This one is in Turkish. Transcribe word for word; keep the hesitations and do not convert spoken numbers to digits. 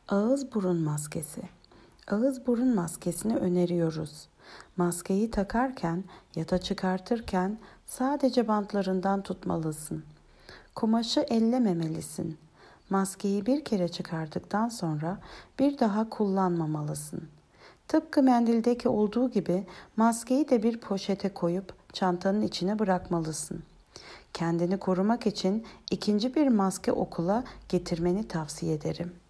Ağız burun maskesi. Ağız burun maskesini öneriyoruz. Maskeyi takarken ya da çıkartırken sadece bantlarından tutmalısın. Kumaşı ellememelisin. Maskeyi bir kere çıkardıktan sonra bir daha kullanmamalısın. Tıpkı mendildeki olduğu gibi maskeyi de bir poşete koyup çantanın içine bırakmalısın. Kendini korumak için ikinci bir maske okula getirmeni tavsiye ederim.